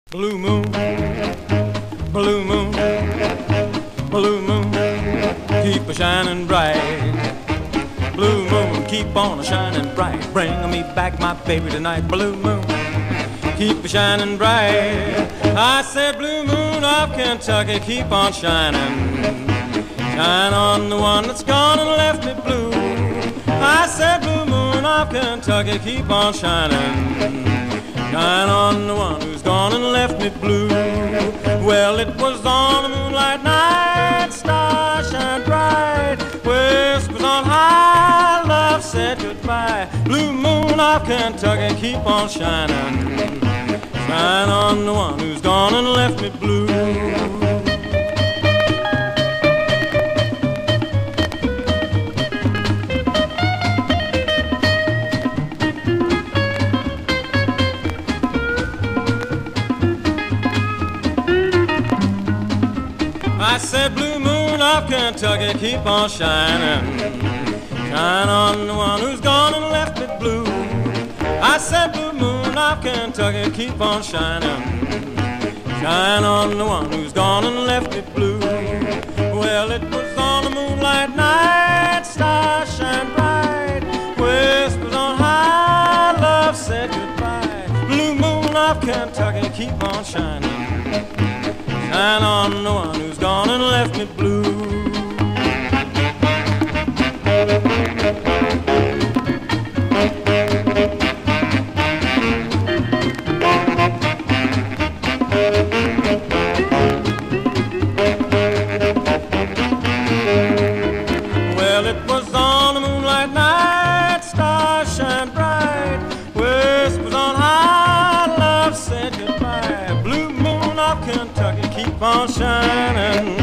Blue moon, blue moon, blue moon, keep a shining bright. Blue moon, keep on a shining bright. Bring me back my baby tonight. Blue moon, keep a shining bright. I said, blue moon of Kentucky, keep on shining. Shine on the one that's gone and left me blue. I said, blue moon of Kentucky, keep on shining. Shine on the one who's gone and left me blue. Well, it was on a moonlight night, stars shine bright, whispers on high, love said goodbye. Blue moon of Kentucky, keep on shining. Shine on the one who's gone and left me blue. I said, blue moon of Kentucky, keep on shining. Shine on the one who's gone and left me blue. I said, blue moon of Kentucky, keep on shining. Shine on the one who's gone and left me blue. Well, it was on a moonlight night, stars shine bright, whispers on high, love said goodbye. Blue moon of Kentucky, keep on shining. Shine on the one who's gone and left me blue. Well, it was on a moonlight night, stars shine bright, whispers on high, love said goodbye. Blue moon of Kentucky, keep on shining.